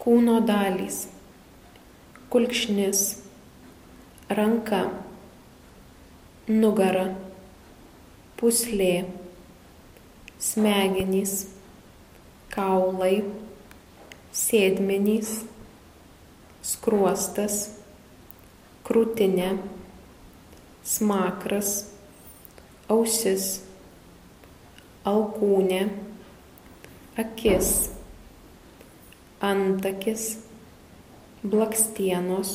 kūno dalys, kulkšnis, ranka, nugara, pūslė, smegenys, kaulai, sėdmenys, skruostas, krūtinė, smakras, ausis, alkūnė, akis, antakis, blakstienos,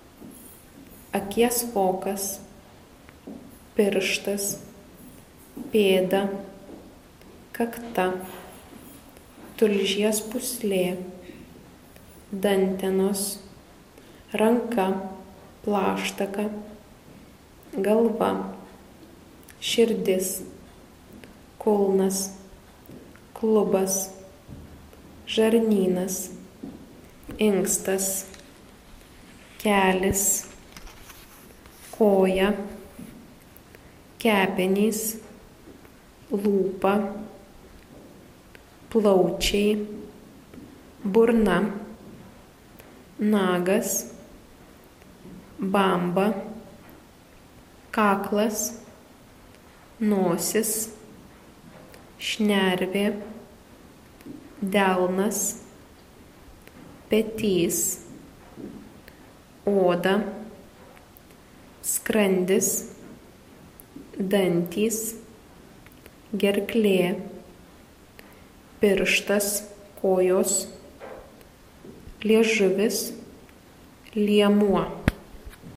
akies vokas, pirštas, pėda, kakta, tulžies pūslė, dantenos, ranka, plaštaka, galva, širdis, kulnas, klubas, žarnynas, inkstas, kelis, koja, kepenys, lūpa, plaučiai, burna, nagas, bamba, kaklas, nosis, šnervė, delnas, petys, oda, skrandis, dantys, gerklė, pirštas, kojos, liežuvis, liemuo.